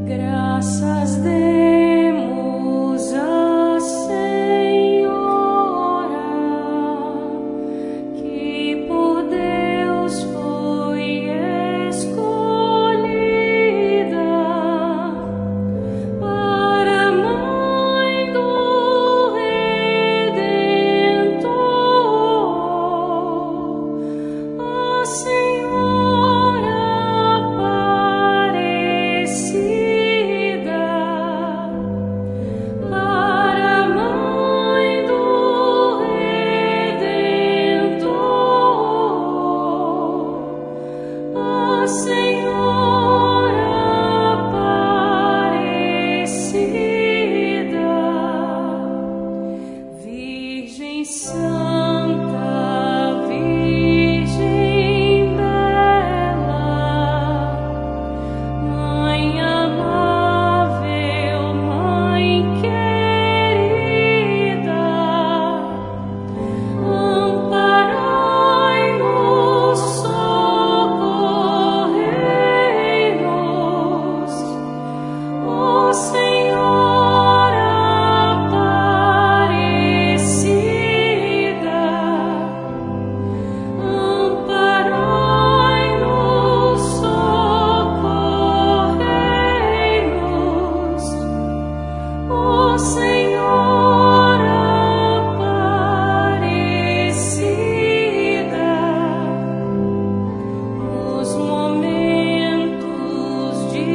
Graças demos a Senhora, que por Deus foi escolhida para Mãe do Redentor, a Senhora Aparecida, para Mãe do Redentor, a Senhora Aparecida, Virgem Santa, Virgem Bela, Mãe amável, Mãe querida, amparai-nos, socorrei-nos, ó Senhora Aparecida, amparai-nos, socorrei-nos, ó Senhora Aparecida, nos momentos de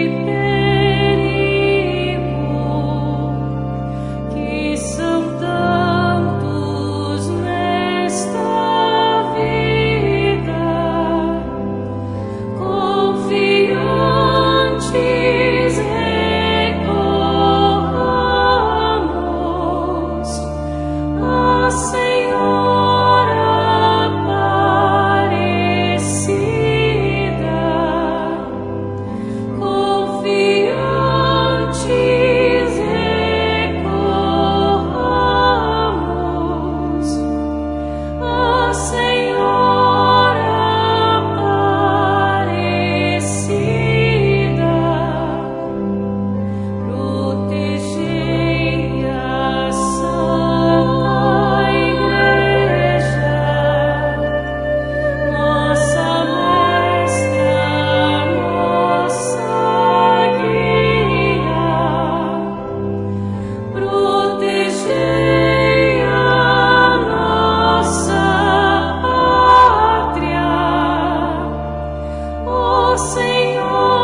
perigo, que são tantos nesta vida, confiantes recorramos à Senhora Aparecida, confiantes recorramos à Senhora Aparecida, protegei a Santa Igreja, nossa mestra, nossa guia, protegei a nossa pátria, ó Senhora